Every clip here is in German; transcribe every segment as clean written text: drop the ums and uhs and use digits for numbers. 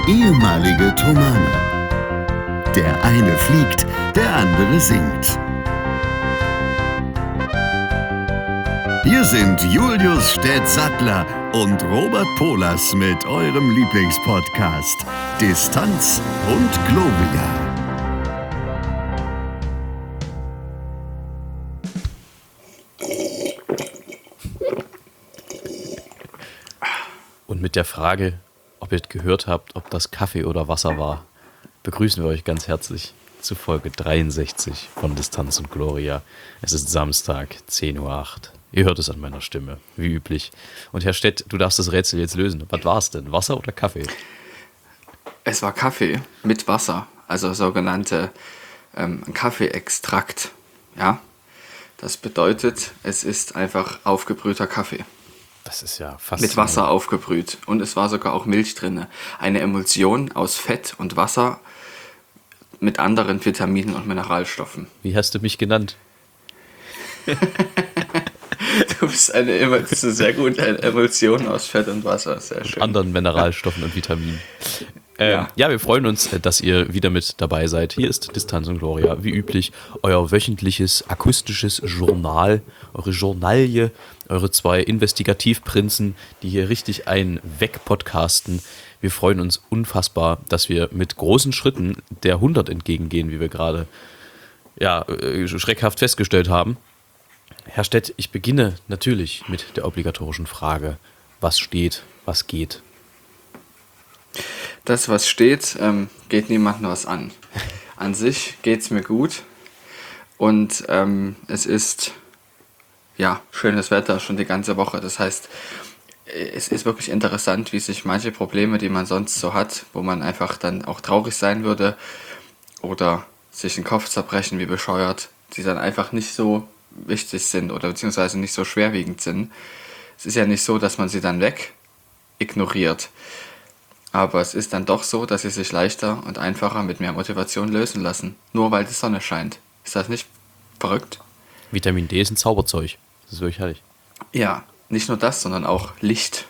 ehemalige Tomane. Der eine fliegt, der andere singt. Hier sind Julius Städtsattler und Robert Polas mit eurem Lieblingspodcast Distanz und Globia. Und mit der Frage, ob ihr gehört habt, ob das Kaffee oder Wasser war, begrüßen wir euch ganz herzlich zu Folge 63 von Distanz und Gloria. Es ist Samstag, 10:08 Uhr. Ihr hört es an meiner Stimme, wie üblich. Und Herr Stett, du darfst das Rätsel jetzt lösen. Was war es denn, Wasser oder Kaffee? Es war Kaffee mit Wasser, also sogenannte Kaffeeextrakt. Ja, das bedeutet, es ist einfach aufgebrühter Kaffee. Das ist ja fast mit Wasser aufgebrüht. Und es war sogar auch Milch drin. Eine Emulsion aus Fett und Wasser mit anderen Vitaminen und Mineralstoffen. Wie hast du mich genannt? Du bist sehr gut, eine Emulsion aus Fett und Wasser. Sehr schön. Anderen Mineralstoffen und Vitaminen. Ja, wir freuen uns, dass ihr wieder mit dabei seid. Hier ist Distanz und Gloria, wie üblich, euer wöchentliches akustisches Journal, eure Journalie, eure zwei Investigativprinzen, die hier richtig einen wegpodcasten. Wir freuen uns unfassbar, dass wir mit großen Schritten der 100 entgegengehen, wie wir gerade schreckhaft festgestellt haben. Herr Stett, ich beginne natürlich mit der obligatorischen Frage, was steht, was geht? Das, was steht, geht niemandem was an. An sich geht es mir gut und es ist schönes Wetter schon die ganze Woche. Das heißt, es ist wirklich interessant, wie sich manche Probleme, die man sonst so hat, wo man einfach dann auch traurig sein würde oder sich den Kopf zerbrechen wie bescheuert, die dann einfach nicht so wichtig sind oder beziehungsweise nicht so schwerwiegend sind. Es ist ja nicht so, dass man sie dann weg ignoriert. Aber es ist dann doch so, dass sie sich leichter und einfacher mit mehr Motivation lösen lassen. Nur weil die Sonne scheint. Ist das nicht verrückt? Vitamin D ist ein Zauberzeug. Das ist wirklich herrlich. Ja, nicht nur das, sondern auch Licht.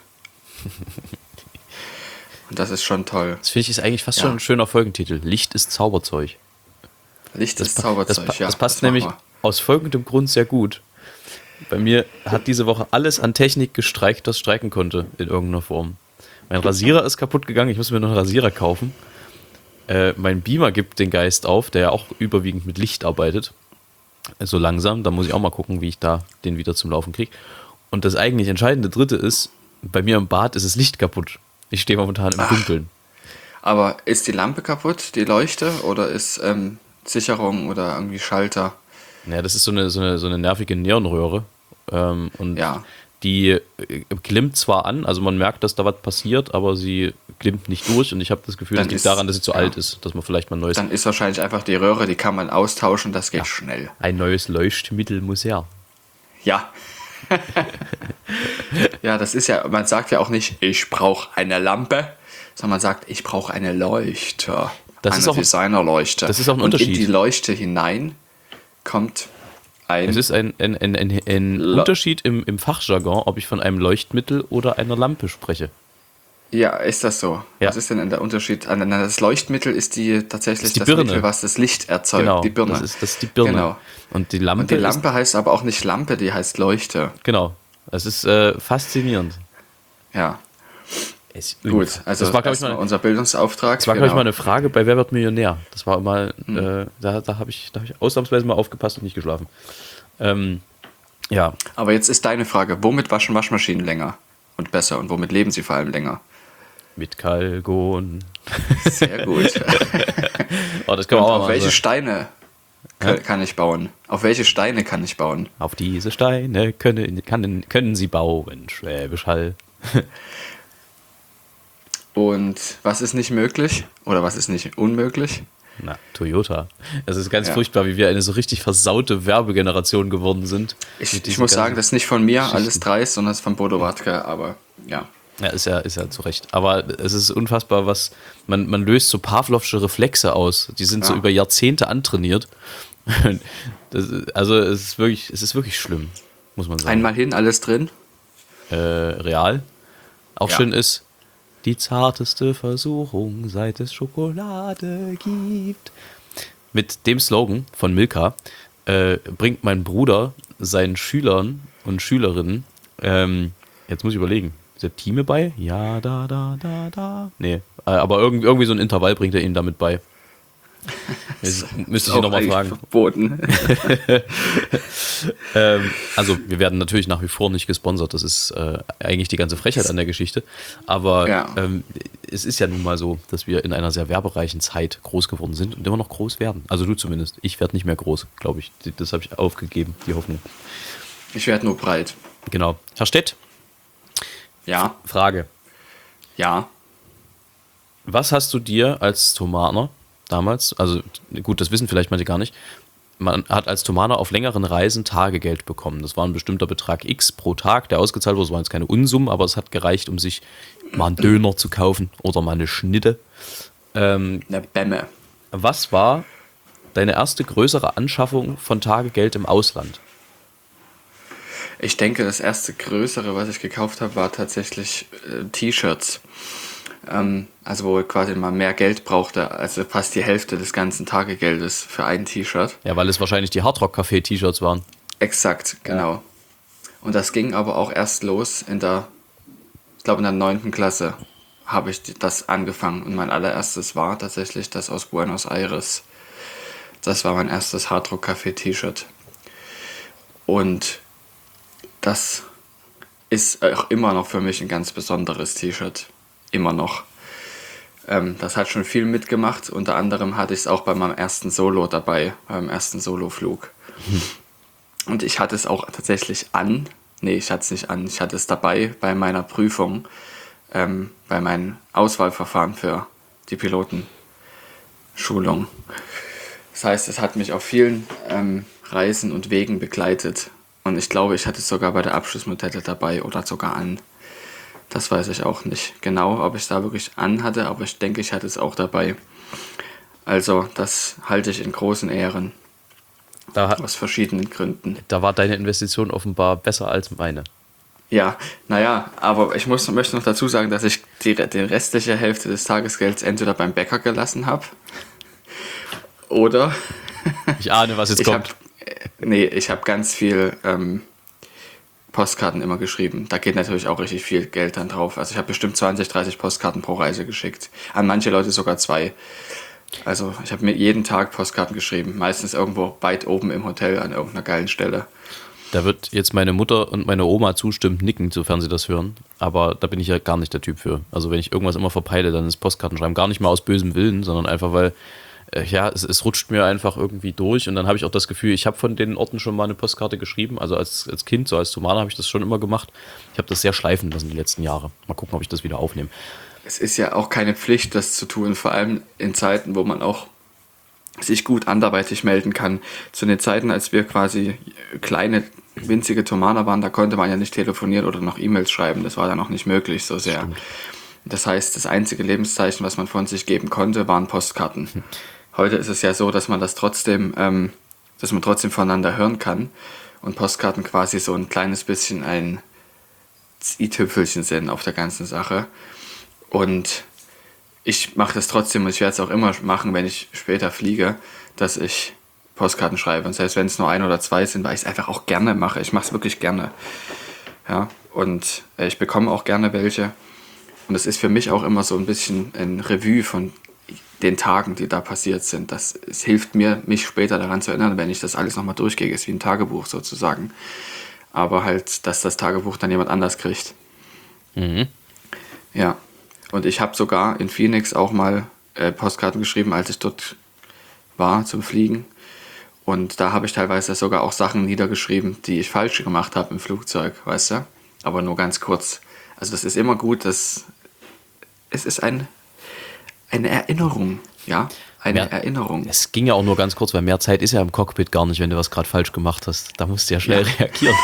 Und das ist schon toll. Das finde ich ist eigentlich fast schon ein schöner Folgentitel. Licht ist Zauberzeug. Licht ist Zauberzeug, das passt nämlich aus folgendem Grund sehr gut. Bei mir hat diese Woche alles an Technik gestreikt, das streiken konnte in irgendeiner Form. Mein Rasierer ist kaputt gegangen, ich muss mir noch einen Rasierer kaufen. Mein Beamer gibt den Geist auf, der ja auch überwiegend mit Licht arbeitet. So langsam, da muss ich auch mal gucken, wie ich da den wieder zum Laufen kriege. Und das eigentlich entscheidende Dritte ist, bei mir im Bad ist das Licht kaputt. Ich stehe momentan im Dunkeln. Aber ist die Lampe kaputt, die Leuchte, oder ist Sicherung oder irgendwie Schalter? Ja, das ist so eine nervige Neonröhre. Die glimmt zwar an, also man merkt, dass da was passiert, aber sie glimmt nicht durch und ich habe das Gefühl, das liegt daran, dass sie zu alt ist, dass man vielleicht mal ein neues... Dann ist wahrscheinlich einfach die Röhre, die kann man austauschen, das geht schnell. Ein neues Leuchtmittel muss her. Ja. Ja, das ist ja, man sagt ja auch nicht, ich brauche eine Lampe, sondern man sagt, ich brauche eine Leuchte. Eine Designerleuchte. Das ist auch ein und Unterschied. In die Leuchte hinein kommt es ist ein Unterschied im Fachjargon, ob ich von einem Leuchtmittel oder einer Lampe spreche. Ja, ist das so? Ja. Was ist denn der Unterschied? Das Leuchtmittel ist tatsächlich das Birne. Mittel, was das Licht erzeugt. Genau, die Birne. das ist die Birne. Genau. Und die Lampe heißt aber auch nicht Lampe, die heißt Leuchte. Genau. Das ist faszinierend. Ja. Gut, also das war, glaube ich, mal unser Bildungsauftrag. Das war, glaube ich, mal eine Frage bei Wer wird Millionär? Das war mal, da habe ich ausnahmsweise mal aufgepasst und nicht geschlafen. Ja. Aber jetzt ist deine Frage, womit waschen Waschmaschinen länger und besser und womit leben sie vor allem länger? Mit Kalgon. Sehr gut. Das kann man auch auf welche Steine kann ich bauen? Auf welche Steine kann ich bauen? Auf diese Steine können sie bauen, Schwäbisch Hall. Und was ist nicht möglich? Oder was ist nicht unmöglich? Na, Toyota. Es ist ganz furchtbar, wie wir eine so richtig versaute Werbegeneration geworden sind. Ich muss sagen, das ist nicht von mir, alles dreist, sondern das ist von Bodo Wartke, aber ja. Ja, ist ja zu Recht. Aber es ist unfassbar, was man löst so Pavlovsche Reflexe aus. Die sind so über Jahrzehnte antrainiert. Also es ist wirklich schlimm, muss man sagen. Einmal hin, alles drin. Real. Auch schön ist, Die zarteste Versuchung, seit es Schokolade gibt. Mit dem Slogan von Milka bringt mein Bruder seinen Schülern und Schülerinnen, jetzt muss ich überlegen, Septime bei? Ja, da. Nee, aber irgendwie so ein Intervall bringt er ihnen damit bei. Jetzt müsste ich ihn nochmal fragen. Verboten. Also wir werden natürlich nach wie vor nicht gesponsert, das ist eigentlich die ganze Frechheit an der Geschichte, aber Ja. Es ist ja nun mal so, dass wir in einer sehr werbereichen Zeit groß geworden sind und immer noch groß werden. Also du zumindest, ich werde nicht mehr groß, glaube ich, das habe ich aufgegeben, die Hoffnung. Ich werde nur breit. Genau. Herr Stett, Ja, Frage, ja. was hast du dir als Thomaner damals, also gut, das wissen vielleicht manche gar nicht, man hat als Thomaner auf längeren Reisen Tagegeld bekommen. Das war ein bestimmter Betrag X pro Tag, der ausgezahlt wurde. Es waren jetzt keine Unsummen, aber es hat gereicht, um sich mal einen Döner zu kaufen oder mal eine Schnitte. Eine Bämme. Was war deine erste größere Anschaffung von Tagegeld im Ausland? Ich denke, das erste größere, was ich gekauft habe, war tatsächlich T-Shirts. Also wo ich quasi mal mehr Geld brauchte, also fast die Hälfte des ganzen Tagegeldes für ein T-Shirt. Ja, weil es wahrscheinlich die Hardrock-Café-T-Shirts waren. Exakt, genau. Und das ging aber auch erst los in der 9. Klasse habe ich das angefangen. Und mein allererstes war tatsächlich das aus Buenos Aires. Das war mein erstes Hardrock-Café-T-Shirt. Und das ist auch immer noch für mich ein ganz besonderes T-Shirt. Immer noch. Das hat schon viel mitgemacht. Unter anderem hatte ich es auch bei meinem ersten Solo dabei, beim ersten Soloflug. Und ich hatte es auch tatsächlich an. Nee, ich hatte es nicht an. Ich hatte es dabei bei meiner Prüfung, bei meinem Auswahlverfahren für die Pilotenschulung. Das heißt, es hat mich auf vielen Reisen und Wegen begleitet. Und ich glaube, ich hatte es sogar bei der Abschlussmodelle dabei oder sogar an. Das weiß ich auch nicht genau, ob ich es da wirklich an hatte, aber ich denke, ich hatte es auch dabei. Also, das halte ich in großen Ehren. Aus verschiedenen Gründen. Da war deine Investition offenbar besser als meine. Ja, naja, aber ich möchte noch dazu sagen, dass ich die restliche Hälfte des Tagesgelds entweder beim Bäcker gelassen habe oder Ich ahne, was jetzt kommt. Ich habe ganz viel Postkarten immer geschrieben. Da geht natürlich auch richtig viel Geld dann drauf. Also ich habe bestimmt 20, 30 Postkarten pro Reise geschickt. An manche Leute sogar 2. Also ich habe mir jeden Tag Postkarten geschrieben. Meistens irgendwo weit oben im Hotel an irgendeiner geilen Stelle. Da wird jetzt meine Mutter und meine Oma zustimmend nicken, sofern sie das hören. Aber da bin ich ja gar nicht der Typ für. Also wenn ich irgendwas immer verpeile, dann ist Postkarten schreiben. Gar nicht mal aus bösem Willen, sondern einfach, weil es rutscht mir einfach irgendwie durch. Und dann habe ich auch das Gefühl, ich habe von den Orten schon mal eine Postkarte geschrieben. Also als Kind, so als Thomaner habe ich das schon immer gemacht. Ich habe das sehr schleifen lassen die letzten Jahre. Mal gucken, ob ich das wieder aufnehme. Es ist ja auch keine Pflicht, das zu tun. Vor allem in Zeiten, wo man auch sich gut anderweitig melden kann. Zu den Zeiten, als wir quasi kleine, winzige Thomaner waren, da konnte man ja nicht telefonieren oder noch E-Mails schreiben. Das war dann auch nicht möglich so sehr. Stimmt. Das heißt, das einzige Lebenszeichen, was man von sich geben konnte, waren Postkarten. Heute ist es ja so, dass man trotzdem voneinander hören kann und Postkarten quasi so ein kleines bisschen ein i-Tüpfelchen sind auf der ganzen Sache. Und ich mache das trotzdem und ich werde es auch immer machen, wenn ich später fliege, dass ich Postkarten schreibe. Und selbst wenn es nur 1 oder 2 sind, weil ich es einfach auch gerne mache. Ich mache es wirklich gerne. Ja, und ich bekomme auch gerne welche. Und es ist für mich auch immer so ein bisschen ein Revue von den Tagen, die da passiert sind. Es hilft mir, mich später daran zu erinnern, wenn ich das alles nochmal durchgehe. Es ist wie ein Tagebuch sozusagen. Aber halt, dass das Tagebuch dann jemand anders kriegt. Mhm. Ja. Und ich habe sogar in Phoenix auch mal Postkarten geschrieben, als ich dort war zum Fliegen. Und da habe ich teilweise sogar auch Sachen niedergeschrieben, die ich falsch gemacht habe im Flugzeug, weißt du? Aber nur ganz kurz. Also das ist immer gut, es ist eine Erinnerung, ja? Erinnerung. Es ging ja auch nur ganz kurz, weil mehr Zeit ist ja im Cockpit gar nicht, wenn du was gerade falsch gemacht hast. Da musst du ja schnell reagieren.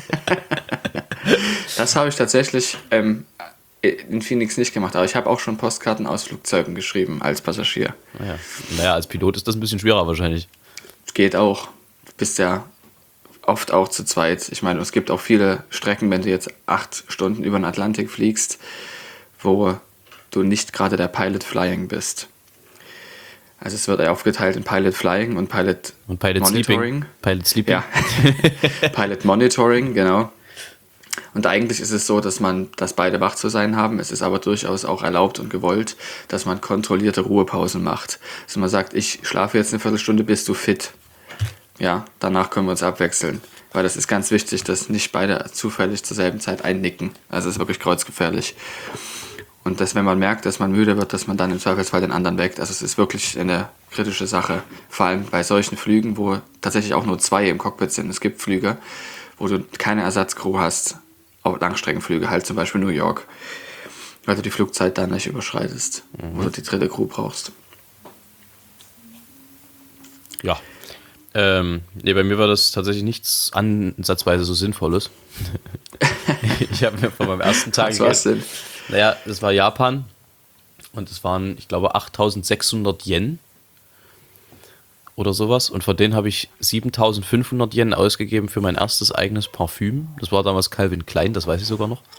Das habe ich tatsächlich in Phoenix nicht gemacht, aber ich habe auch schon Postkarten aus Flugzeugen geschrieben als Passagier. Naja, als Pilot ist das ein bisschen schwerer wahrscheinlich. Geht auch. Du bist ja oft auch zu zweit. Ich meine, es gibt auch viele Strecken, wenn du jetzt 8 Stunden über den Atlantik fliegst, wo du nicht gerade der Pilot Flying bist. Also es wird aufgeteilt in Pilot Flying und Pilot Monitoring. Pilot Sleeping. Ja, Pilot Monitoring, genau. Und eigentlich ist es so, dass beide wach zu sein haben. Es ist aber durchaus auch erlaubt und gewollt, dass man kontrollierte Ruhepausen macht. Also man sagt, ich schlafe jetzt eine Viertelstunde, bist du fit. Ja, danach können wir uns abwechseln. Weil das ist ganz wichtig, dass nicht beide zufällig zur selben Zeit einnicken. Also es ist wirklich kreuzgefährlich. Und dass, wenn man merkt, dass man müde wird, dass man dann im Zweifelsfall den anderen weckt. Also es ist wirklich eine kritische Sache. Vor allem bei solchen Flügen, wo tatsächlich auch nur 2 im Cockpit sind. Es gibt Flüge, wo du keine Ersatzcrew hast. Auch Langstreckenflüge, halt zum Beispiel New York. Weil du die Flugzeit dann nicht überschreitest. Oder die 3. Crew brauchst. Ja. Nee, bei mir war das tatsächlich nichts ansatzweise so Sinnvolles. Ich habe mir von meinem ersten Tag... Was war's denn? Naja, das war Japan und es waren, ich glaube, 8.600 Yen oder sowas. Und von denen habe ich 7.500 Yen ausgegeben für mein erstes eigenes Parfüm. Das war damals Calvin Klein, das weiß ich sogar noch.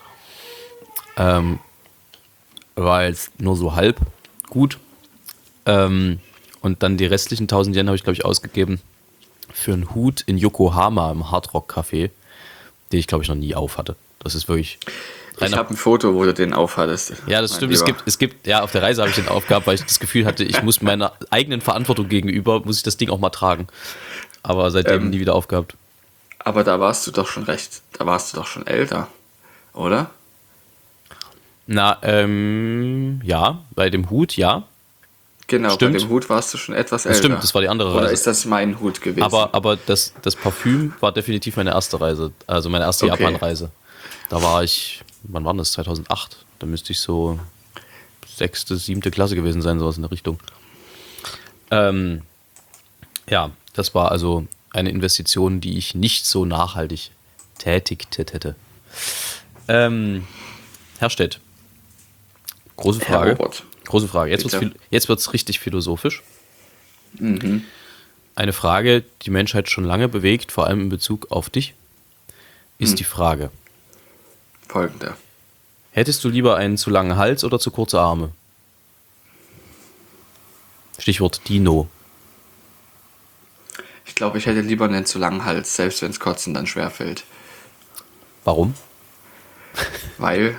War jetzt nur so halb gut. Und dann die restlichen 1.000 Yen habe ich, glaube ich, ausgegeben für einen Hut in Yokohama im Hardrock Café, den ich, glaube ich, noch nie auf hatte. Das ist wirklich... Ich habe ein Foto, wo du den aufhattest. Ja, das stimmt. Es gibt, ja, auf der Reise habe ich den aufgehabt, weil ich das Gefühl hatte, ich muss meiner eigenen Verantwortung gegenüber, muss ich das Ding auch mal tragen. Aber seitdem nie wieder aufgehabt. Aber da warst du doch schon älter, oder? Na, ja, bei dem Hut, ja. Genau, stimmt. Bei dem Hut warst du schon etwas älter. Das stimmt, das war die andere Reise. Oder ist das mein Hut gewesen? Aber das Parfüm war definitiv meine erste Reise, also meine erste Japan-Reise. Da war ich, wann war das? 2008. Da müsste ich so 6., 7. Klasse gewesen sein, sowas in der Richtung. Ja, das war also eine Investition, die ich nicht so nachhaltig tätigt hätte. Herr Stett, große Frage. Herr Robert. Große Frage. Jetzt wird's richtig philosophisch. Mhm. Eine Frage, die Menschheit schon lange bewegt, vor allem in Bezug auf dich, ist die Frage: Folgende. Hättest du lieber einen zu langen Hals oder zu kurze Arme? Stichwort Dino. Ich glaube, ich hätte lieber einen zu langen Hals, selbst wenn es Kotzen dann schwerfällt. Warum? Weil...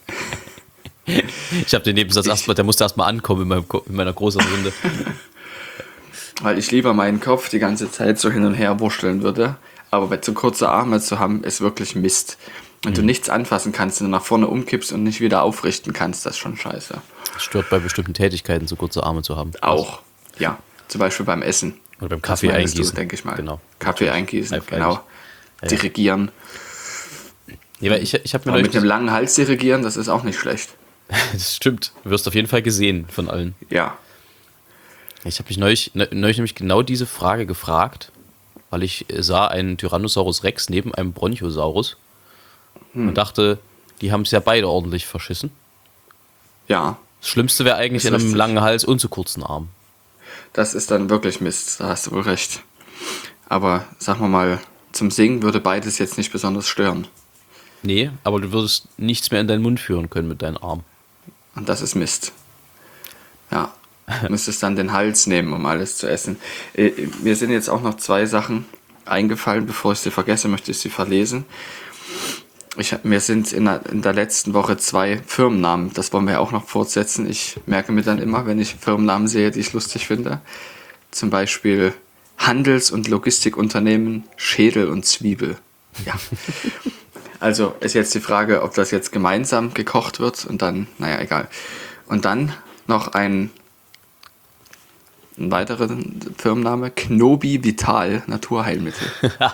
Ich habe den Nebensatz erstmal, der musste erstmal ankommen in meiner großen Runde. Weil ich lieber meinen Kopf die ganze Zeit so hin und her wurschteln würde. Aber zu kurze Arme zu haben, ist wirklich Mist. Wenn du nichts anfassen kannst und du nach vorne umkippst und nicht wieder aufrichten kannst, das ist schon scheiße. Das stört bei bestimmten Tätigkeiten, so kurze Arme zu haben. Auch, ja. Zum Beispiel beim Essen. Oder beim Kaffee eingießen. Denke ich mal. Genau. Kaffee eingießen, genau. Ja. Dirigieren. Ja, weil ich habe mir Aber mit einem langen Hals dirigieren, das ist auch nicht schlecht. Das stimmt. Du wirst auf jeden Fall gesehen von allen. Ja. Ich habe mich neulich nämlich genau diese Frage gefragt, weil ich sah einen Tyrannosaurus Rex neben einem Bronchosaurus und dachte, die haben es ja beide ordentlich verschissen. Ja. Das Schlimmste wäre eigentlich in einem langen Hals und zu kurzen Armen. Das ist dann wirklich Mist, da hast du wohl recht. Aber sagen wir mal, zum Singen würde beides jetzt nicht besonders stören. Nee, aber du würdest nichts mehr in deinen Mund führen können mit deinen Armen. Und das ist Mist. Ja, du müsstest dann den Hals nehmen, um alles zu essen. Mir sind jetzt auch noch 2 Sachen eingefallen, bevor ich sie vergesse, möchte ich sie verlesen. Mir sind in der letzten Woche 2 Firmennamen, das wollen wir ja auch noch fortsetzen. Ich merke mir dann immer, wenn ich Firmennamen sehe, die ich lustig finde. Zum Beispiel Handels- und Logistikunternehmen Schädel und Zwiebel. Ja. Also ist jetzt die Frage, ob das jetzt gemeinsam gekocht wird und dann, naja, egal. Und dann noch ein weiterer Firmenname, Knobi Vital Naturheilmittel.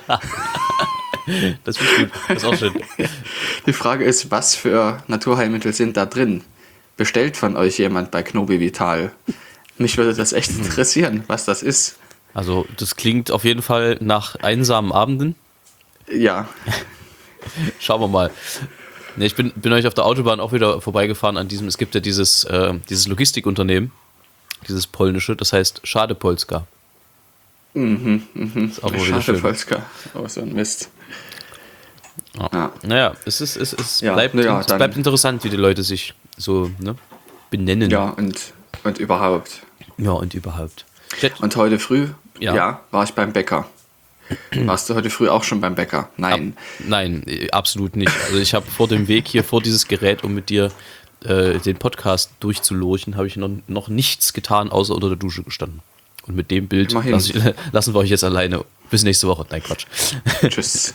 Das ist gut, das ist auch schön. Die Frage ist, was für Naturheilmittel sind da drin? Bestellt von euch jemand bei Knobi Vital? Mich würde das echt interessieren, was das ist. Also das klingt auf jeden Fall nach einsamen Abenden. Ja. Schauen wir mal. Nee, ich bin euch auf der Autobahn auch wieder vorbeigefahren an diesem, es gibt ja dieses Logistikunternehmen, dieses polnische, das heißt Schade Polska. Ist auch Schade Polska. Oh, so ein Mist. Ja. Naja, es bleibt interessant, wie die Leute sich so, ne? benennen. Ja, und überhaupt. Ja, und überhaupt. Und heute früh, Ja. war ich beim Bäcker. Warst du heute früh auch schon beim Bäcker? Nein. Nein, absolut nicht. Also ich habe vor dem Weg hier, vor dieses Gerät, um mit dir den Podcast durchzulurchen, habe ich noch nichts getan, außer unter der Dusche gestanden. Und mit dem Bild Immerhin. lassen wir euch jetzt alleine. Bis nächste Woche. Nein, Quatsch. Tschüss.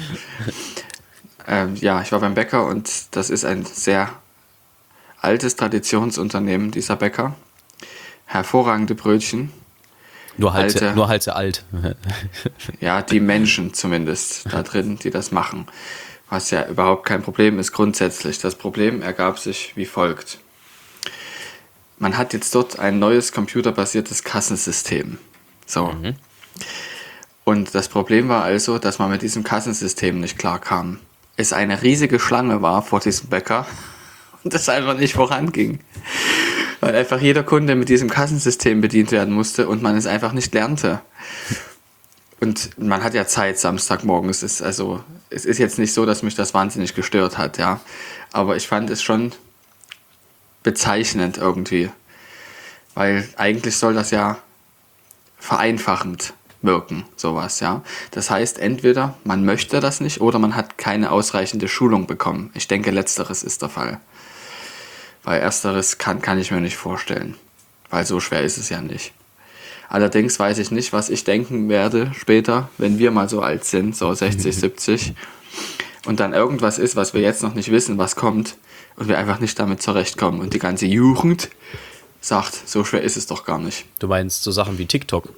Ja, ich war beim Bäcker und das ist ein sehr altes Traditionsunternehmen, dieser Bäcker. Hervorragende Brötchen. Nur halt Alte- sehr alt. Ja, die Menschen zumindest da drin, die das machen. Was ja überhaupt kein Problem ist grundsätzlich. Das Problem ergab sich wie folgt. Man hat jetzt dort ein neues computerbasiertes Kassensystem. So. Und das Problem war also, dass man mit diesem Kassensystem nicht klarkam. Es eine riesige Schlange war vor diesem Bäcker und das einfach nicht voranging. Weil einfach jeder Kunde mit diesem Kassensystem bedient werden musste und man es einfach nicht lernte. Und man hat ja Zeit Samstagmorgen. Es ist jetzt nicht so, dass mich das wahnsinnig gestört hat, ja. Aber ich fand es schon bezeichnend irgendwie. Weil eigentlich soll das ja vereinfachend wirken, sowas, ja. Das heißt, entweder man möchte das nicht oder man hat keine ausreichende Schulung bekommen. Ich denke, letzteres ist der Fall. Weil ersteres kann ich mir nicht vorstellen. Weil so schwer ist es ja nicht. Allerdings weiß ich nicht, was ich denken werde später, wenn wir mal so alt sind, so 60, 70. Und dann irgendwas ist, was wir jetzt noch nicht wissen, was kommt. Und wir einfach nicht damit zurechtkommen. Und die ganze Jugend sagt, so schwer ist es doch gar nicht. Du meinst so Sachen wie TikTok?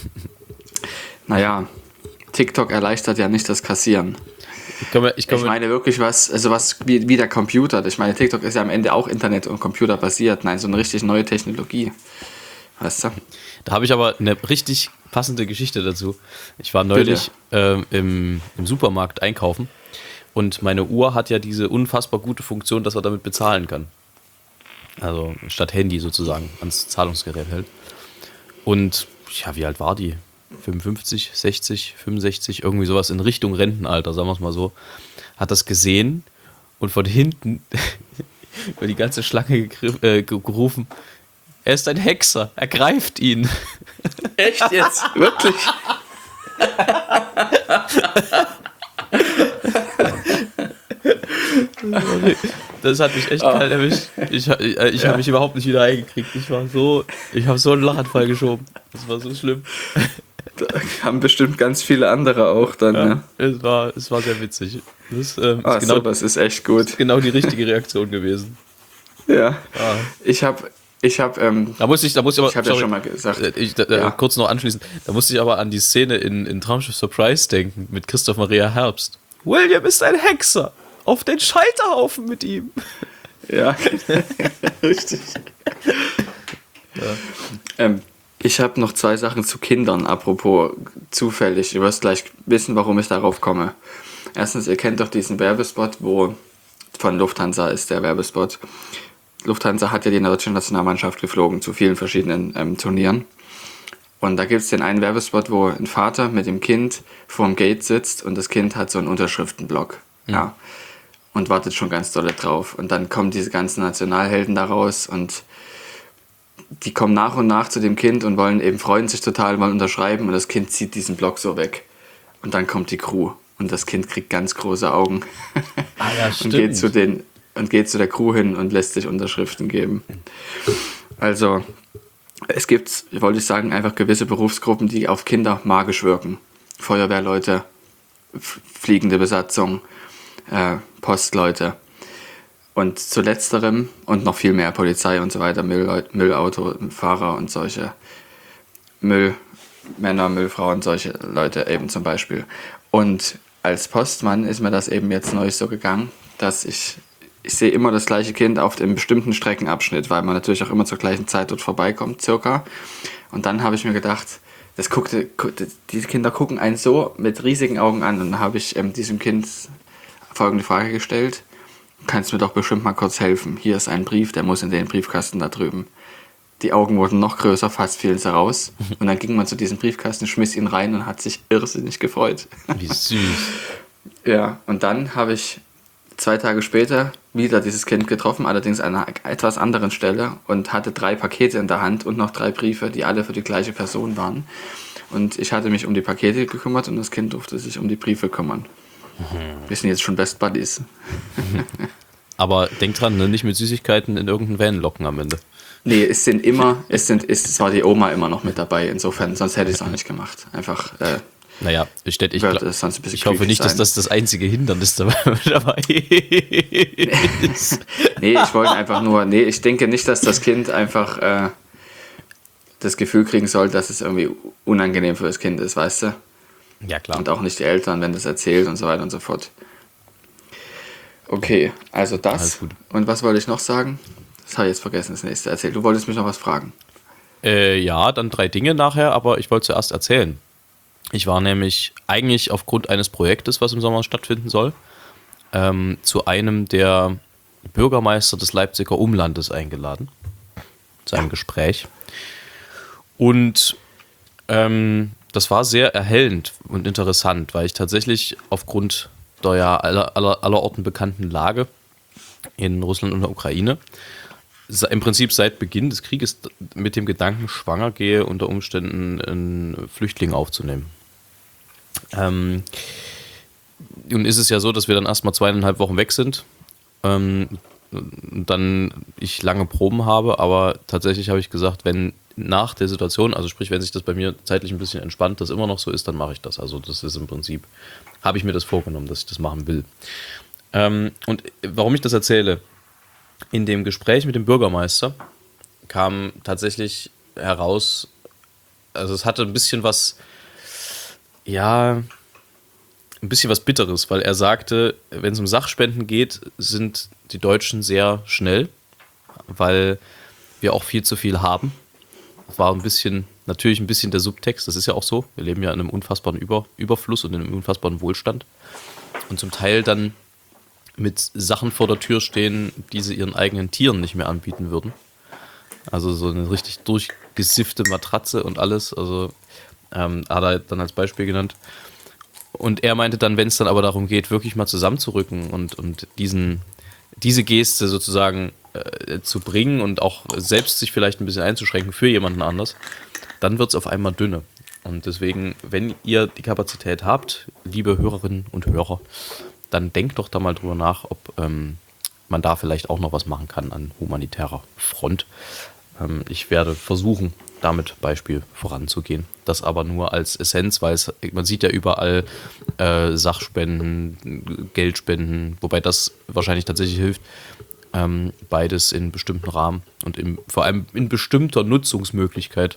Naja, TikTok erleichtert ja nicht das Kassieren. Ich meine wirklich was wie der Computer. Ich meine, TikTok ist ja am Ende auch Internet- und Computer basiert. Nein, so eine richtig neue Technologie. Weißt du? Da habe ich aber eine richtig passende Geschichte dazu. Ich war neulich im Supermarkt einkaufen und meine Uhr hat ja diese unfassbar gute Funktion, dass man damit bezahlen kann. Also statt Handy sozusagen ans Zahlungsgerät hält. Und ja, wie alt war die? 55, 60, 65, irgendwie sowas in Richtung Rentenalter, sagen wir es mal so. Hat das gesehen und von hinten über die ganze Schlange gerufen, er ist ein Hexer, er greift ihn. Echt jetzt? Wirklich? Das hat mich echt kalt erwischt. Ich habe mich überhaupt nicht wieder eingekriegt. Ich habe so einen Lachanfall geschoben. Das war so schlimm. Da haben bestimmt ganz viele andere auch dann. Ja, Ne? es war sehr witzig. Das Das ist echt gut. ist genau die richtige Reaktion gewesen. Ja. Ich habe Da muss ich aber, ich habe ja schon mal gesagt. kurz noch anschließen, da musste ich aber an die Szene in Traumschiff Surprise denken, mit Christoph Maria Herbst. William ist ein Hexer! Auf den Scheiterhaufen mit ihm! Ja, richtig. Ja. Ich habe noch 2 Sachen zu Kindern, apropos zufällig. Du wirst gleich wissen, warum ich darauf komme. Erstens, ihr kennt doch diesen Werbespot, wo von Lufthansa ist der Werbespot. Lufthansa hat ja die deutsche Nationalmannschaft geflogen zu vielen verschiedenen Turnieren. Und da gibt es den einen Werbespot, wo ein Vater mit dem Kind vorm Gate sitzt und das Kind hat so einen Unterschriftenblock. Ja. Und wartet schon ganz dolle drauf. Und dann kommen diese ganzen Nationalhelden da raus und die kommen nach und nach zu dem Kind und freuen sich total, wollen unterschreiben und das Kind zieht diesen Block so weg. Und dann kommt die Crew und das Kind kriegt ganz große Augen. Ah ja, stimmt. und geht zu der Crew hin und lässt sich Unterschriften geben. Also, es gibt, wollte ich sagen, einfach gewisse Berufsgruppen, die auf Kinder magisch wirken. Feuerwehrleute, fliegende Besatzung, Postleute. Und zu letzterem und noch viel mehr Polizei und so weiter, Müllautofahrer und solche Müllmänner, Müllfrauen, solche Leute eben zum Beispiel. Und als Postmann ist mir das eben jetzt neu so gegangen, dass ich sehe immer das gleiche Kind auf einem bestimmten Streckenabschnitt, weil man natürlich auch immer zur gleichen Zeit dort vorbeikommt, circa. Und dann habe ich mir gedacht, diese Kinder gucken einen so mit riesigen Augen an. Und dann habe ich diesem Kind folgende Frage gestellt: Kannst du mir doch bestimmt mal kurz helfen? Hier ist ein Brief, der muss in den Briefkasten da drüben. Die Augen wurden noch größer, fast fielen sie raus. Und dann ging man zu diesem Briefkasten, schmiss ihn rein und hat sich irrsinnig gefreut. Wie süß. Ja, und dann habe ich 2 Tage später wieder dieses Kind getroffen, allerdings an einer etwas anderen Stelle und hatte 3 Pakete in der Hand und noch 3 Briefe, die alle für die gleiche Person waren. Und ich hatte mich um die Pakete gekümmert und das Kind durfte sich um die Briefe kümmern. Wir sind jetzt schon Best Buddies. Aber denk dran, ne? Nicht mit Süßigkeiten in irgendeinen Van locken am Ende. Nee, es war die Oma immer noch mit dabei, insofern, sonst hätte ich es auch nicht gemacht. Einfach, Naja, ich sonst ein bisschen hoffe creepy nicht, dass sein. das einzige Hindernis dabei ist. Nee, ich wollte einfach nur, ich denke nicht, dass das Kind einfach das Gefühl kriegen soll, dass es irgendwie unangenehm für das Kind ist, weißt du? Ja, klar. Und auch nicht die Eltern, wenn das erzählt und so weiter und so fort. Okay, also das. Alles gut. Und was wollte ich noch sagen? Das habe ich jetzt vergessen, das nächste erzählt. Du wolltest mich noch was fragen. Ja, dann 3 Dinge nachher, aber ich wollte zuerst erzählen. Ich war nämlich eigentlich aufgrund eines Projektes, was im Sommer stattfinden soll, zu einem der Bürgermeister des Leipziger Umlandes eingeladen. Zu einem Gespräch. Und das war sehr erhellend und interessant, weil ich tatsächlich aufgrund der ja allerorten bekannten Lage in Russland und der Ukraine im Prinzip seit Beginn des Krieges mit dem Gedanken schwanger gehe, unter Umständen einen Flüchtling aufzunehmen. Nun ist es ja so, dass wir dann erstmal 2,5 Wochen weg sind, dann ich lange Proben habe, aber tatsächlich habe ich gesagt, wenn nach der Situation, also sprich, wenn sich das bei mir zeitlich ein bisschen entspannt, das immer noch so ist, dann mache ich das. Also das ist im Prinzip, habe ich mir das vorgenommen, dass ich das machen will. Und warum ich das erzähle, in dem Gespräch mit dem Bürgermeister kam tatsächlich heraus, also es hatte ein bisschen was Bitteres, weil er sagte, wenn es um Sachspenden geht, sind die Deutschen sehr schnell, weil wir auch viel zu viel haben. Das war natürlich ein bisschen der Subtext, das ist ja auch so. Wir leben ja in einem unfassbaren Überfluss und in einem unfassbaren Wohlstand. Und zum Teil dann mit Sachen vor der Tür stehen, die sie ihren eigenen Tieren nicht mehr anbieten würden. Also so eine richtig durchgesiffte Matratze und alles. Also hat er dann als Beispiel genannt. Und er meinte dann, wenn es dann aber darum geht, wirklich mal zusammenzurücken und diese Geste sozusagen zu bringen und auch selbst sich vielleicht ein bisschen einzuschränken für jemanden anders, dann wird es auf einmal dünne. Und deswegen, wenn ihr die Kapazität habt, liebe Hörerinnen und Hörer, dann denkt doch da mal drüber nach, ob man da vielleicht auch noch was machen kann an humanitärer Front. Ich werde versuchen, damit Beispiel voranzugehen. Das aber nur als Essenz, weil man sieht ja überall Sachspenden, Geldspenden, wobei das wahrscheinlich tatsächlich hilft. Beides in bestimmten Rahmen und vor allem in bestimmter Nutzungsmöglichkeit.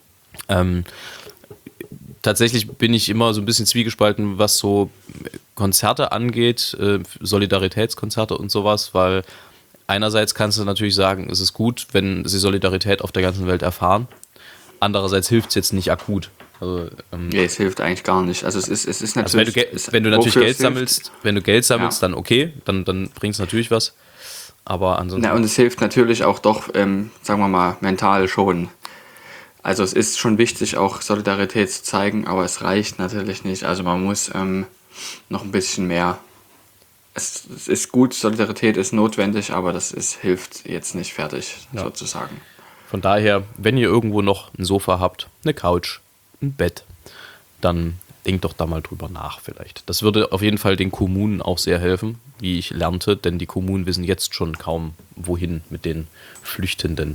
Tatsächlich bin ich immer so ein bisschen zwiegespalten, was so Konzerte angeht, Solidaritätskonzerte und sowas, weil einerseits kannst du natürlich sagen, es ist gut, wenn sie Solidarität auf der ganzen Welt erfahren. Andererseits hilft es jetzt nicht akut. Also, Nee, es hilft eigentlich gar nicht. Also es ist natürlich. Also wenn du natürlich Geld sammelst, dann okay, dann bringt es natürlich was. Aber ansonsten. Ja, und es hilft natürlich auch doch, sagen wir mal, mental schon. Also es ist schon wichtig, auch Solidarität zu zeigen, aber es reicht natürlich nicht. Also man muss noch ein bisschen mehr. Es ist gut, Solidarität ist notwendig, aber hilft jetzt nicht fertig, sozusagen. Von daher, wenn ihr irgendwo noch ein Sofa habt, eine Couch, ein Bett, dann denkt doch da mal drüber nach vielleicht. Das würde auf jeden Fall den Kommunen auch sehr helfen, wie ich lernte, denn die Kommunen wissen jetzt schon kaum, wohin mit den Flüchtenden.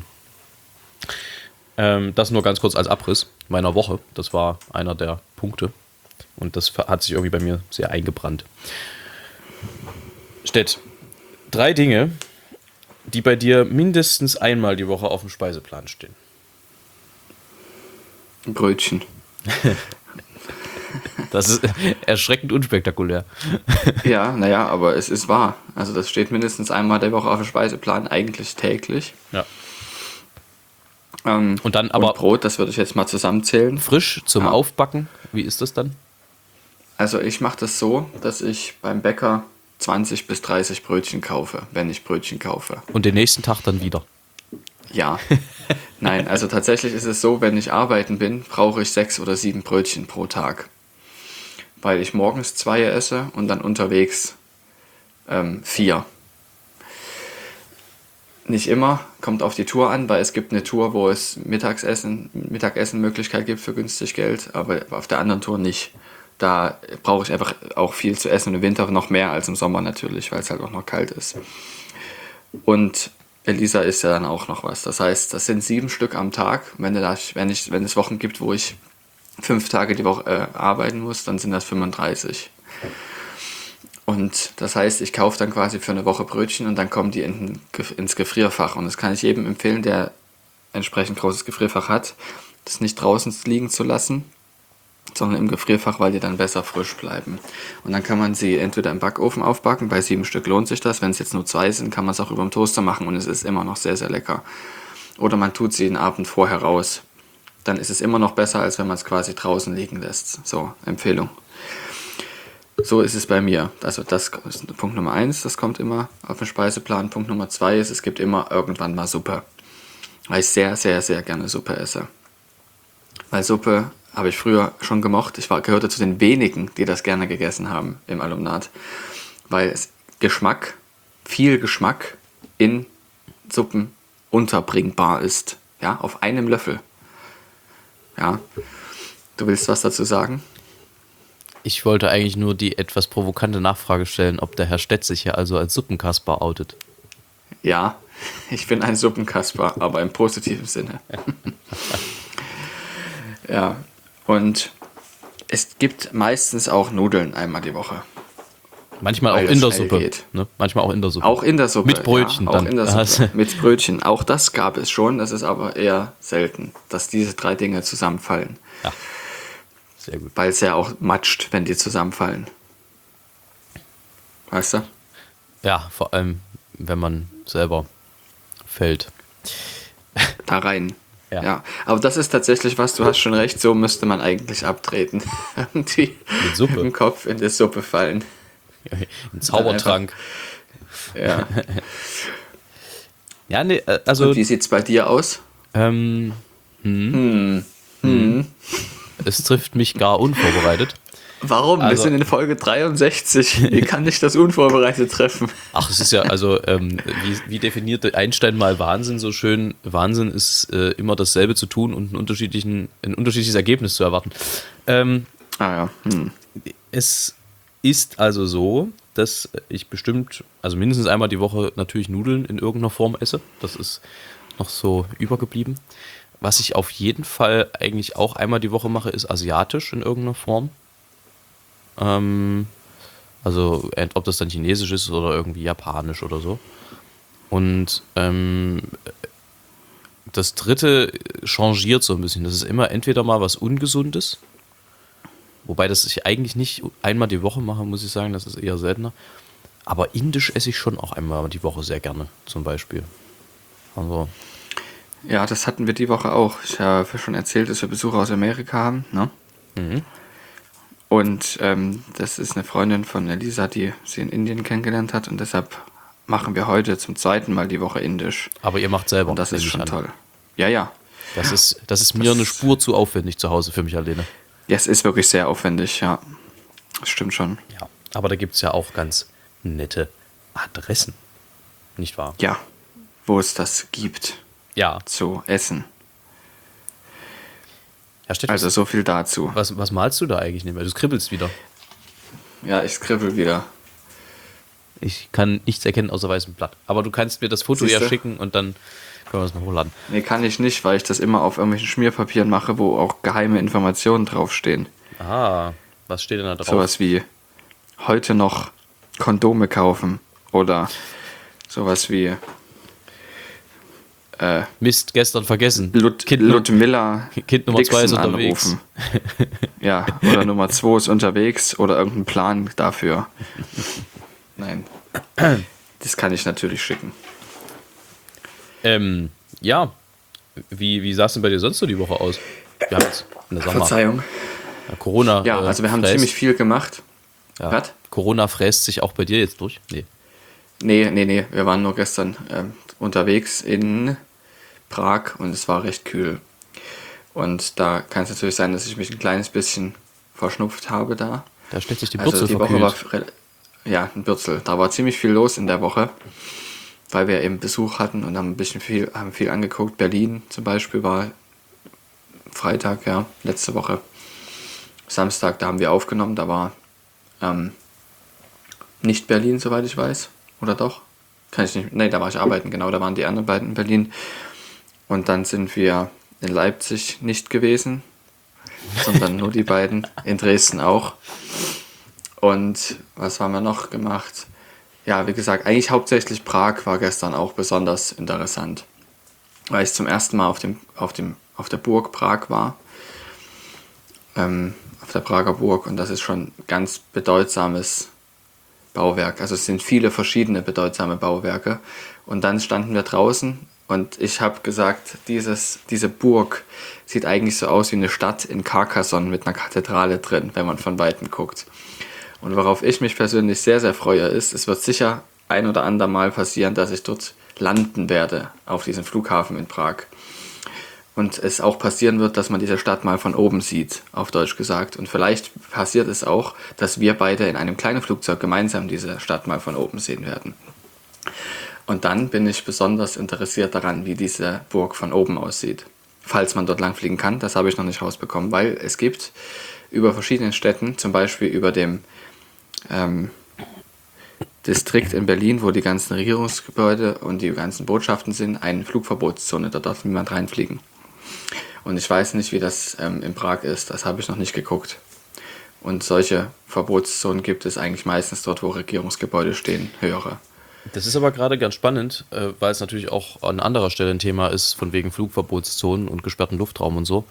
Das nur ganz kurz als Abriss meiner Woche. Das war einer der Punkte und das hat sich irgendwie bei mir sehr eingebrannt. Stett, 3 Dinge, die bei dir mindestens einmal die Woche auf dem Speiseplan stehen. Brötchen. Das ist erschreckend unspektakulär. Ja, naja, aber es ist wahr. Also das steht mindestens einmal der Woche auf dem Speiseplan, eigentlich täglich. Ja. Und dann aber und Brot, das würde ich jetzt mal zusammenzählen. frisch zum Aufbacken. Wie ist das dann? Also ich mache das so, dass ich beim Bäcker 20 bis 30 Brötchen kaufe, wenn ich Brötchen kaufe. Und den nächsten Tag dann wieder. Ja. Nein, also tatsächlich ist es so, wenn ich arbeiten bin, brauche ich 6 oder 7 Brötchen pro Tag. Weil ich morgens 2 esse und dann unterwegs 4. Nicht immer, kommt auf die Tour an, weil es gibt eine Tour, wo es Mittagessen-Möglichkeit gibt für günstig Geld, aber auf der anderen Tour nicht. Da brauche ich einfach auch viel zu essen, im Winter noch mehr als im Sommer natürlich, weil es halt auch noch kalt ist. Und Elisa isst ja dann auch noch was. Das heißt, das sind 7 Stück am Tag. Wenn es Wochen gibt, wo ich 5 Tage die Woche arbeiten muss, dann sind das 35. Und das heißt, ich kaufe dann quasi für eine Woche Brötchen und dann kommen die ins Gefrierfach. Und das kann ich jedem empfehlen, der entsprechend großes Gefrierfach hat, das nicht draußen liegen zu lassen, sondern im Gefrierfach, weil die dann besser frisch bleiben. Und dann kann man sie entweder im Backofen aufbacken, bei 7 Stück lohnt sich das. Wenn es jetzt nur 2 sind, kann man es auch über dem Toaster machen und es ist immer noch sehr, sehr lecker. Oder man tut sie den Abend vorher raus. Dann ist es immer noch besser, als wenn man es quasi draußen liegen lässt. So, Empfehlung. So ist es bei mir. Also das ist Punkt Nummer 1, das kommt immer auf den Speiseplan. Punkt Nummer 2 ist, es gibt immer irgendwann mal Suppe. Weil ich sehr, sehr, sehr gerne Suppe esse. Weil Suppe habe ich früher schon gemocht. Ich gehörte zu den wenigen, die das gerne gegessen haben im Alumnat. Weil es viel Geschmack in Suppen unterbringbar ist. Ja, auf einem Löffel. Ja, du willst was dazu sagen? Ich wollte eigentlich nur die etwas provokante Nachfrage stellen, ob der Herr Stett sich ja also als Suppenkasper outet. Ja, ich bin ein Suppenkasper, aber im positiven Sinne. Ja, und es gibt meistens auch Nudeln einmal die Woche. Manchmal auch in der Suppe. Ne? Manchmal auch in der Suppe. Auch in der Suppe. Mit Brötchen ja, dann. Auch in der Suppe. Mit Brötchen. Auch das gab es schon. Das ist aber eher selten, dass diese 3 Dinge zusammenfallen. Ja. Sehr gut. Weil es ja auch matscht, wenn die zusammenfallen. Weißt du? Ja, vor allem, wenn man selber fällt. Da rein. Ja. Ja. Aber das ist tatsächlich was, du hast schon recht, so müsste man eigentlich abtreten. Irgendwie Mit Suppe. Mit dem Kopf in die Suppe fallen. Ein Zaubertrank. Ja. Ja, nee, also. Und wie sieht's bei dir aus? Es trifft mich gar unvorbereitet. Warum? Also, wir sind in Folge 63. Wie kann dich das unvorbereitet treffen? Ach, es ist ja, also, wie definierte Einstein mal Wahnsinn so schön? Wahnsinn ist immer dasselbe zu tun und ein unterschiedliches Ergebnis zu erwarten. Es ist also so, dass ich bestimmt, also mindestens einmal die Woche natürlich Nudeln in irgendeiner Form esse. Das ist noch so übergeblieben. Was ich auf jeden Fall eigentlich auch einmal die Woche mache, ist asiatisch in irgendeiner Form. Also ob das dann chinesisch ist oder irgendwie japanisch oder so. Und das dritte changiert so ein bisschen. Das ist immer entweder mal was Ungesundes, wobei das ich eigentlich nicht einmal die Woche mache, muss ich sagen, das ist eher seltener. Aber indisch esse ich schon auch einmal die Woche sehr gerne, zum Beispiel. Also ja, das hatten wir die Woche auch. Ich habe schon erzählt, dass wir Besucher aus Amerika haben. Ne? Mhm. Und das ist eine Freundin von Elisa, die sie in Indien kennengelernt hat. Und deshalb machen wir heute zum 2. Mal die Woche indisch. Aber ihr macht selber. Und das ist schon toll. Ja, ja. Das ist mir eine Spur zu aufwendig zu Hause für mich alleine. Ja, es ist wirklich sehr aufwendig, ja. Das stimmt schon. Ja, aber da gibt es ja auch ganz nette Adressen. Nicht wahr? Ja, wo es das gibt. Ja. Zu essen. Herr Stett, also so viel dazu. Was malst du da eigentlich nicht mehr? Du skribbelst wieder. Ja, ich skribbel wieder. Ich kann nichts erkennen außer weißem Blatt. Aber du kannst mir das Foto ja schicken und dann können wir das mal hochladen. Nee, kann ich nicht, weil ich das immer auf irgendwelchen Schmierpapieren mache, wo auch geheime Informationen draufstehen. Ah, was steht denn da drauf? Sowas wie heute noch Kondome kaufen oder sowas wie Mist, gestern vergessen. Ludmilla Kind Nummer 2 ist unterwegs. Anrufen. Ja, oder Nummer 2 ist unterwegs oder irgendein Plan dafür. Nein. Das kann ich natürlich schicken. Ja. Wie sah es denn bei dir sonst so die Woche aus? Wir haben jetzt in der Sommer. Verzeihung. Corona. Ja, also wir haben ziemlich viel gemacht. Ja. Was? Corona fräst sich auch bei dir jetzt durch? Nee. Nee. Wir waren nur gestern unterwegs in Prag und es war recht kühl. Und da kann es natürlich sein, dass ich mich ein kleines bisschen verschnupft habe da. Da stellt sich die Also Bürzel die Woche verkühlt. ja, in Bürzel. Da war ziemlich viel los in der Woche, weil wir eben Besuch hatten und haben haben viel angeguckt. Berlin zum Beispiel war Freitag, ja, letzte Woche. Samstag, da haben wir aufgenommen, da war nicht Berlin, soweit ich weiß. Oder doch? Kann ich nicht. Nee, da war ich arbeiten, genau, da waren die anderen beiden in Berlin. Und dann sind wir in Leipzig nicht gewesen, sondern nur die beiden, in Dresden auch. Und was haben wir noch gemacht? Ja, wie gesagt, eigentlich hauptsächlich Prag war gestern auch besonders interessant, weil ich zum ersten Mal auf der Burg Prag war, auf der Prager Burg, und das ist schon ein ganz bedeutsames Bauwerk. Also es sind viele verschiedene bedeutsame Bauwerke. Und dann standen wir draußen und ich habe gesagt, diese Burg sieht eigentlich so aus wie eine Stadt in Carcassonne mit einer Kathedrale drin, wenn man von Weitem guckt. Und worauf ich mich persönlich sehr, sehr freue, ist, es wird sicher ein oder ander Mal passieren, dass ich dort landen werde, auf diesem Flughafen in Prag. Und es auch passieren wird, dass man diese Stadt mal von oben sieht, auf Deutsch gesagt. Und vielleicht passiert es auch, dass wir beide in einem kleinen Flugzeug gemeinsam diese Stadt mal von oben sehen werden. Und dann bin ich besonders interessiert daran, wie diese Burg von oben aussieht. Falls man dort langfliegen kann, das habe ich noch nicht rausbekommen, weil es gibt über verschiedenen Städten, zum Beispiel über dem Distrikt in Berlin, wo die ganzen Regierungsgebäude und die ganzen Botschaften sind, eine Flugverbotszone, da darf niemand reinfliegen. Und ich weiß nicht, wie das in Prag ist, das habe ich noch nicht geguckt. Und solche Verbotszonen gibt es eigentlich meistens dort, wo Regierungsgebäude stehen, höhere. Das ist aber gerade ganz spannend, weil es natürlich auch an anderer Stelle ein Thema ist, von wegen Flugverbotszonen und gesperrten Luftraum und so.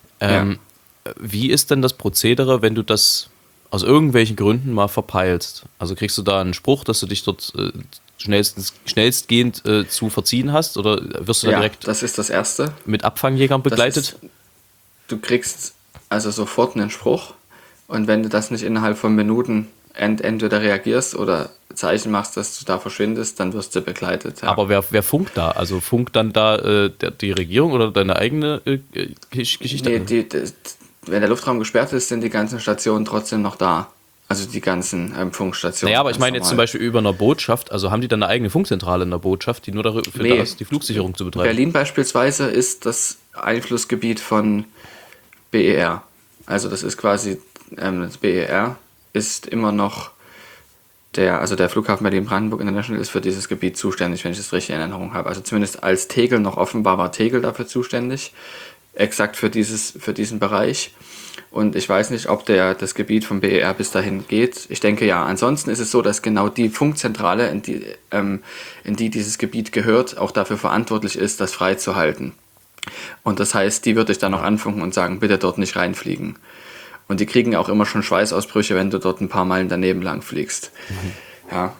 Wie ist denn das Prozedere, wenn du das aus irgendwelchen Gründen mal verpeilst? Also kriegst du da einen Spruch, dass du dich dort schnellstgehend zu verziehen hast, oder wirst du da direkt das ist das Erste. Mit Abfangjägern begleitet? Du kriegst also sofort einen Spruch, und wenn du das nicht innerhalb von Minuten entweder reagierst oder Zeichen machst, dass du da verschwindest, dann wirst du begleitet. Ja. Aber wer funkt da? Also funkt dann da die Regierung oder deine eigene Geschichte? Nee, wenn der Luftraum gesperrt ist, sind die ganzen Stationen trotzdem noch da. Also die ganzen Funkstationen. Naja, aber ich meine jetzt zum Beispiel über einer Botschaft, also haben die dann eine eigene Funkzentrale in der Botschaft, die nur dafür da ist, die Flugsicherung zu betreiben? Berlin beispielsweise ist das Einflussgebiet von BER. Also das ist quasi, das BER ist immer noch der Flughafen Berlin-Brandenburg International ist für dieses Gebiet zuständig, wenn ich das richtig in Erinnerung habe. Also zumindest als Tegel noch offen war Tegel dafür zuständig, exakt für diesen Bereich. Und ich weiß nicht, ob das Gebiet vom BER bis dahin geht. Ich denke ja. Ansonsten ist es so, dass genau die Funkzentrale, in die dieses Gebiet gehört, auch dafür verantwortlich ist, das freizuhalten. Und das heißt, die würde ich dann noch anfunken und sagen, bitte dort nicht reinfliegen. Und die kriegen auch immer schon Schweißausbrüche, wenn du dort ein paar Meilen daneben lang fliegst. Ja.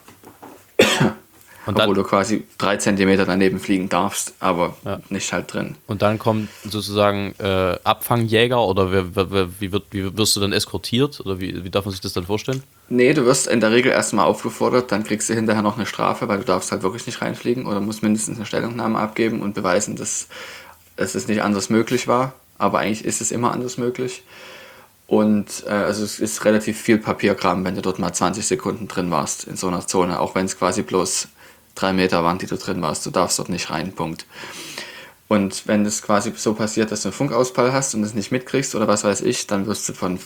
Und obwohl du quasi 3 Zentimeter daneben fliegen darfst, aber nicht halt drin. Und dann kommt sozusagen Abfangjäger, oder wie wirst du dann eskortiert? Oder wie darf man sich das dann vorstellen? Nee, du wirst in der Regel erstmal aufgefordert, dann kriegst du hinterher noch eine Strafe, weil du darfst halt wirklich nicht reinfliegen oder musst mindestens eine Stellungnahme abgeben und beweisen, dass es nicht anders möglich war. Aber eigentlich ist es immer anders möglich. Und also es ist relativ viel Papierkram, wenn du dort mal 20 Sekunden drin warst in so einer Zone, auch wenn es quasi bloß 3 Meter waren, die du drin warst. Du darfst dort nicht rein, Punkt. Und wenn es quasi so passiert, dass du einen Funkausfall hast und es nicht mitkriegst oder was weiß ich, dann wirst du von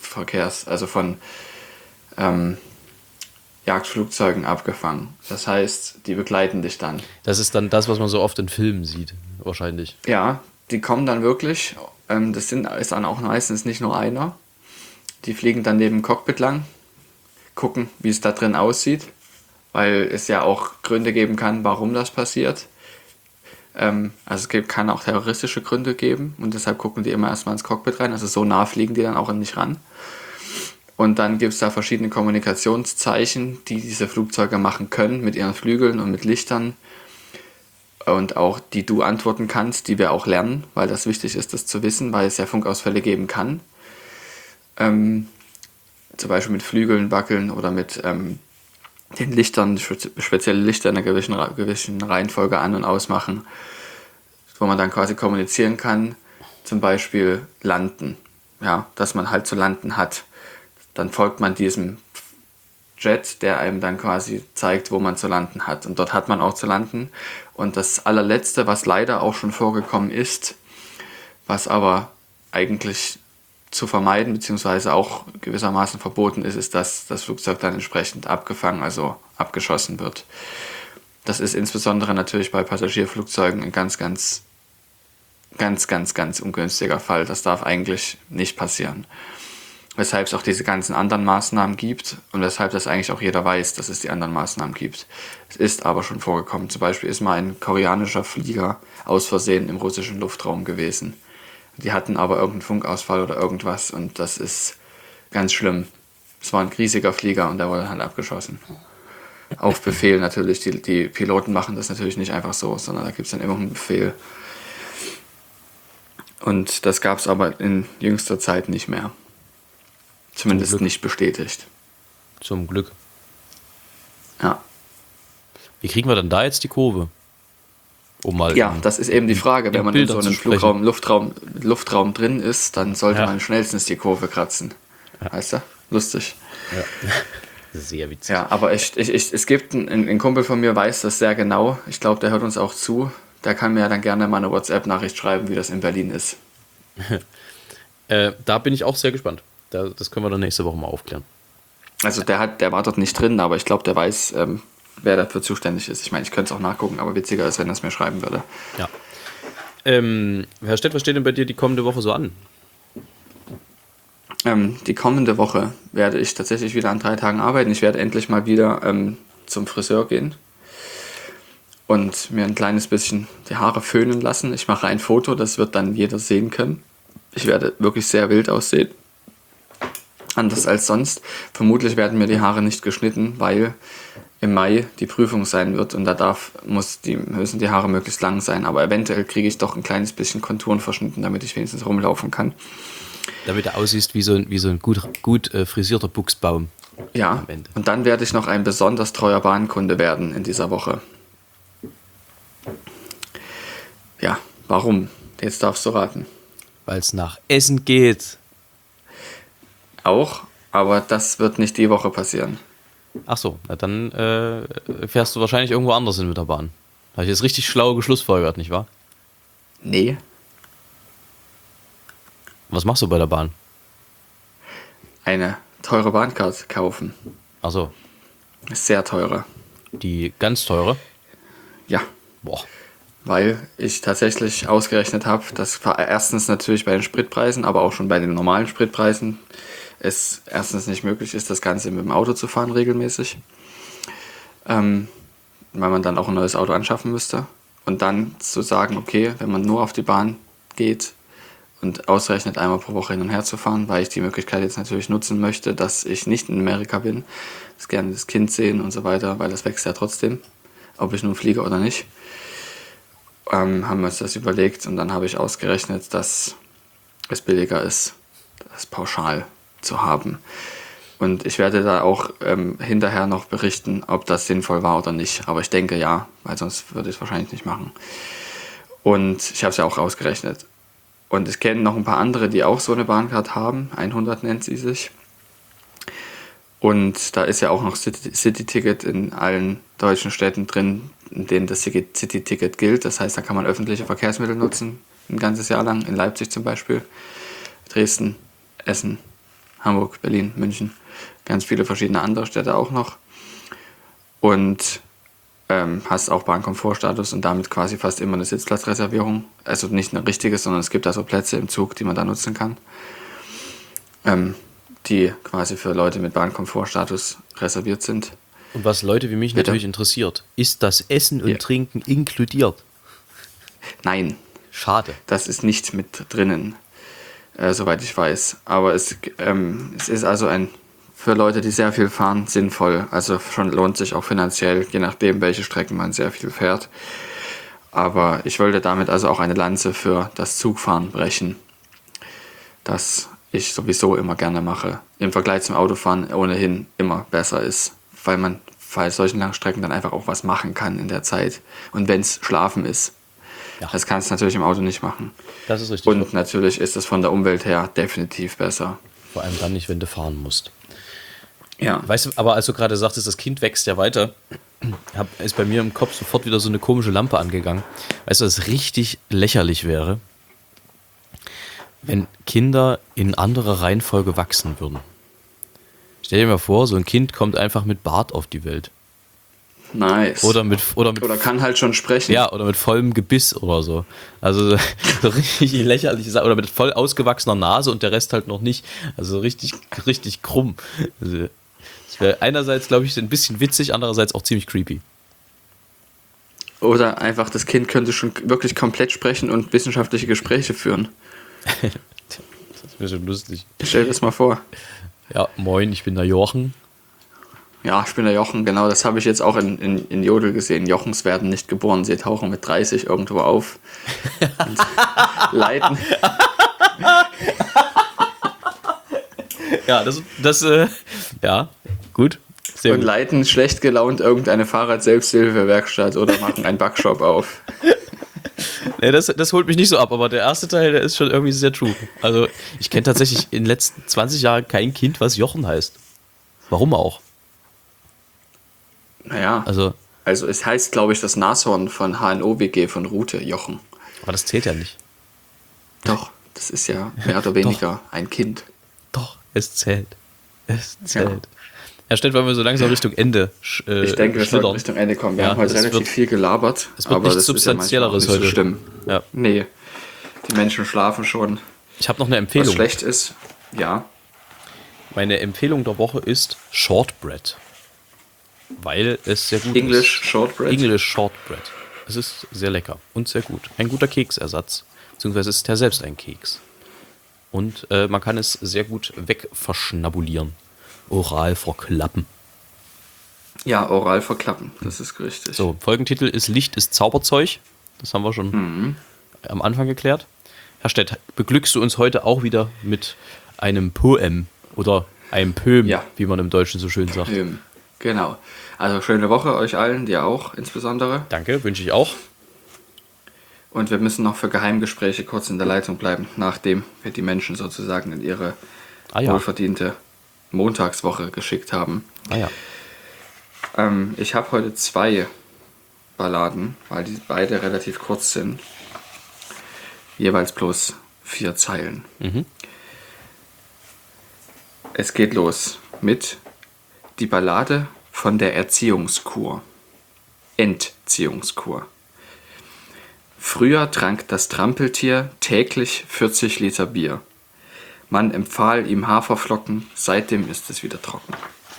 Jagdflugzeugen abgefangen. Das heißt, die begleiten dich dann. Das ist dann das, was man so oft in Filmen sieht, wahrscheinlich. Ja, die kommen dann wirklich. Das ist dann auch meistens nicht nur einer. Die fliegen dann neben dem Cockpit lang, gucken, wie es da drin aussieht, weil es ja auch Gründe geben kann, warum das passiert. Also es kann auch terroristische Gründe geben und deshalb gucken die immer erstmal ins Cockpit rein. Also so nah fliegen die dann auch nicht ran. Und dann gibt es da verschiedene Kommunikationszeichen, die diese Flugzeuge machen können mit ihren Flügeln und mit Lichtern. Und auch die du antworten kannst, die wir auch lernen, weil das wichtig ist, das zu wissen, weil es ja Funkausfälle geben kann. Zum Beispiel mit Flügeln wackeln oder mit den Lichtern, spezielle Lichter in einer gewissen Reihenfolge an- und ausmachen, wo man dann quasi kommunizieren kann, zum Beispiel landen, ja, dass man halt zu landen hat. Dann folgt man diesem Jet, der einem dann quasi zeigt, wo man zu landen hat. Und dort hat man auch zu landen. Und das allerletzte, was leider auch schon vorgekommen ist, was aber eigentlich zu vermeiden, beziehungsweise auch gewissermaßen verboten ist, ist, dass das Flugzeug dann entsprechend abgefangen, also abgeschossen wird. Das ist insbesondere natürlich bei Passagierflugzeugen ein ganz ungünstiger Fall. Das darf eigentlich nicht passieren. Weshalb es auch diese ganzen anderen Maßnahmen gibt und weshalb das eigentlich auch jeder weiß, dass es die anderen Maßnahmen gibt. Es ist aber schon vorgekommen. Zum Beispiel ist mal ein koreanischer Flieger aus Versehen im russischen Luftraum gewesen. Die hatten aber irgendeinen Funkausfall oder irgendwas und das ist ganz schlimm. Es war ein riesiger Flieger und der wurde halt abgeschossen. Auf Befehl natürlich. Die Piloten machen das natürlich nicht einfach so, sondern da gibt es dann immer einen Befehl. Und das gab es aber in jüngster Zeit nicht mehr. Zumindest nicht bestätigt. Zum Glück. Ja. Wie kriegen wir denn da jetzt die Kurve? Ja, das ist eben die Frage. Wenn man in so einem Luftraum drin ist, dann sollte man schnellstens die Kurve kratzen. Ja. Weißt du? Lustig. Ja. Sehr witzig. Ja, aber es gibt einen Kumpel von mir, weiß das sehr genau. Ich glaube, der hört uns auch zu. Der kann mir ja dann gerne mal eine WhatsApp-Nachricht schreiben, wie das in Berlin ist. Da bin ich auch sehr gespannt. Das können wir dann nächste Woche mal aufklären. Also der war dort nicht drin, aber ich glaube, der weiß, wer dafür zuständig ist. Ich meine, ich könnte es auch nachgucken, aber witziger ist, wenn er es mir schreiben würde. Ja. Herr Stett, was steht denn bei dir die kommende Woche so an? Die kommende Woche werde ich tatsächlich wieder an 3 Tagen arbeiten. Ich werde endlich mal wieder zum Friseur gehen und mir ein kleines bisschen die Haare föhnen lassen. Ich mache ein Foto, das wird dann jeder sehen können. Ich werde wirklich sehr wild aussehen. Anders als sonst. Vermutlich werden mir die Haare nicht geschnitten, weil im Mai die Prüfung sein wird und da müssen die Haare möglichst lang sein. Aber eventuell kriege ich doch ein kleines bisschen Konturen verschnitten, damit ich wenigstens rumlaufen kann. Damit er aussieht wie so ein gut frisierter Buchsbaum. Ja, und dann werde ich noch ein besonders treuer Bahnkunde werden in dieser Woche. Ja, warum? Jetzt darfst du raten. Weil es nach Essen geht. Auch, aber das wird nicht die Woche passieren. Ach so, na dann fährst du wahrscheinlich irgendwo anders hin mit der Bahn. Habe ich jetzt richtig schlau geschlussfolgert, nicht wahr? Nee. Was machst du bei der Bahn? Eine teure Bahncard kaufen. Ach so. Sehr teure. Die ganz teure? Ja. Boah. Weil ich tatsächlich ausgerechnet habe, dass erstens natürlich bei den Spritpreisen, aber auch schon bei den normalen Spritpreisen es erstens nicht möglich ist, das Ganze mit dem Auto zu fahren regelmäßig. Weil man dann auch ein neues Auto anschaffen müsste. Und dann zu sagen, okay, wenn man nur auf die Bahn geht und ausrechnet, einmal pro Woche hin und her zu fahren, weil ich die Möglichkeit jetzt natürlich nutzen möchte, dass ich nicht in Amerika bin, das gerne das Kind sehen und so weiter, weil das wächst ja trotzdem, ob ich nun fliege oder nicht. Haben wir uns das überlegt und dann habe ich ausgerechnet, dass es billiger ist, das pauschal zu haben. Und ich werde da auch hinterher noch berichten, ob das sinnvoll war oder nicht. Aber ich denke ja, weil sonst würde ich es wahrscheinlich nicht machen. Und ich habe es ja auch ausgerechnet. Und ich kenne noch ein paar andere, die auch so eine Bahncard haben. 100 nennt sie sich. Und da ist ja auch noch City-Ticket in allen deutschen Städten drin, in denen das City-Ticket gilt. Das heißt, da kann man öffentliche Verkehrsmittel nutzen, ein ganzes Jahr lang. In Leipzig zum Beispiel, Dresden, Essen, Hamburg, Berlin, München. Ganz viele verschiedene andere Städte auch noch. Und hast auch Bahnkomfortstatus und damit quasi fast immer eine Sitzplatzreservierung. Also nicht eine richtige, sondern es gibt da so Plätze im Zug, die man da nutzen kann. Die quasi für Leute mit Bahnkomfortstatus reserviert sind. Und was Leute wie mich natürlich interessiert, ist das Essen und Trinken inkludiert? Nein. Schade. Das ist nicht mit drinnen, soweit ich weiß. Aber es ist also für Leute, die sehr viel fahren, sinnvoll. Also schon lohnt sich auch finanziell, je nachdem, welche Strecken man sehr viel fährt. Aber ich wollte damit also auch eine Lanze für das Zugfahren brechen, das ich sowieso immer gerne mache. Im Vergleich zum Autofahren ohnehin immer besser ist, weil man bei solchen Langstrecken dann einfach auch was machen kann in der Zeit. Und wenn es Schlafen ist. Ja. Das kannst du natürlich im Auto nicht machen. Das ist richtig. Und natürlich ist es von der Umwelt her definitiv besser. Vor allem dann nicht, wenn du fahren musst. Ja. Weißt du, aber als du gerade sagtest, das Kind wächst ja weiter, ist bei mir im Kopf sofort wieder so eine komische Lampe angegangen. Weißt du, was richtig lächerlich wäre? Wenn Kinder in anderer Reihenfolge wachsen würden. Stell dir mal vor, so ein Kind kommt einfach mit Bart auf die Welt. Nice. Oder kann halt schon sprechen. ja, oder mit vollem Gebiss oder so. Also so richtig lächerliche Sachen. Oder mit voll ausgewachsener Nase und der Rest halt noch nicht. Also richtig, richtig krumm. Also, das wäre einerseits, glaube ich, ein bisschen witzig, andererseits auch ziemlich creepy. Oder einfach, das Kind könnte schon wirklich komplett sprechen und wissenschaftliche Gespräche führen. Das wäre schon lustig. Stell dir das mal vor. Ja, moin, ich bin der Jochen. Ja, ich bin der Jochen, genau, das habe ich jetzt auch in Jodel gesehen. Jochens werden nicht geboren, sie tauchen mit 30 irgendwo auf und leiten. Ja, ja, gut. Sehr Und gut. leiten schlecht gelaunt irgendeine Fahrrad-Selbsthilfe-Werkstatt oder machen einen Backshop auf. Nee, das holt mich nicht so ab, aber der erste Teil, der ist schon irgendwie sehr true. Also, ich kenne tatsächlich in den letzten 20 Jahren kein Kind, was Jochen heißt. Warum auch? Naja, Also, es heißt, glaube ich, das Nashorn von HNO-WG von Rute, Jochen. aber das zählt ja nicht. Doch, das ist ja mehr oder weniger ein Kind. Doch, es zählt. Es zählt. Ja, stellt, weil wir so langsam Richtung Ende Ich denke, wir sollten Richtung Ende kommen. Wir haben heute relativ viel gelabert, es wird aber nichts das ist ja manchmal auch Substanzielleres nicht so heute. schlimm. Ja. Nee, die Menschen schlafen schon. Ich habe noch eine Was Empfehlung. schlecht ist, ja. Meine Empfehlung der Woche ist Shortbread. Weil es sehr gut English ist. Shortbread. English Shortbread. Es ist sehr lecker und sehr gut. Ein guter Keksersatz. Beziehungsweise ist ja selbst ein Keks. Und man kann es sehr gut wegverschnabulieren. Oral verklappen. Ja, oral verklappen, das ist richtig. So, Folgentitel ist Licht ist Zauberzeug. Das haben wir schon am Anfang geklärt. Herr Stett, beglückst du uns heute auch wieder mit einem Poem oder einem Pöm, Ja. wie man im Deutschen so schön sagt. Genau. Also schöne Woche euch allen, dir auch insbesondere. Danke, wünsche ich auch. Und wir müssen noch für Geheimgespräche kurz in der Leitung bleiben, nachdem wir die Menschen sozusagen in ihre wohlverdiente Montagswoche geschickt haben. Ja. Ich habe heute 2 Balladen, weil die beide relativ kurz sind. Jeweils bloß 4 Zeilen. Es geht los mit Die Ballade von der Erziehungskur. Entziehungskur. Früher trank das Trampeltier täglich 40 Liter Bier. Man empfahl ihm Haferflocken, seitdem ist es wieder trocken.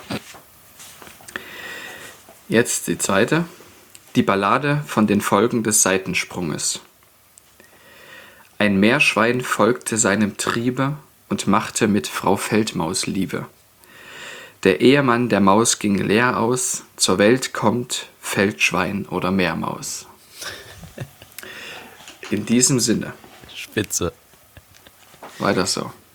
Jetzt die zweite. Die Ballade von den Folgen des Seitensprunges. Ein Meerschwein folgte seinem Triebe und machte mit Frau Feldmaus Liebe. Der Ehemann der Maus ging leer aus, zur Welt kommt Feldschwein oder Meermaus. In diesem Sinne. Spitze. Weiter so.